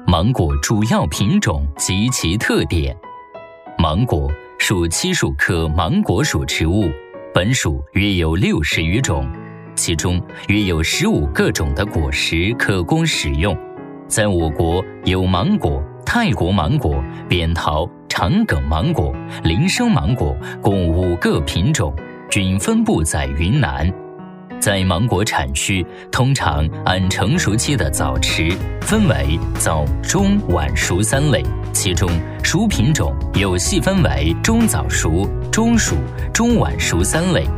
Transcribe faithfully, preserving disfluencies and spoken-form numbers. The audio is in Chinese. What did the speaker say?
芒果主要品种及其特点。芒果属漆树科芒果属植物，本属约有六十余种，其中约有十五个种的果实可供食用。在我国有芒果、泰国芒果、扁桃、长梗芒果、林生芒果共五个品种，均分布在云南。在芒果产区，通常按成熟期的早迟分为早、中、晚熟三类，其中熟品种又细分为中早熟、中熟、中晚熟三类。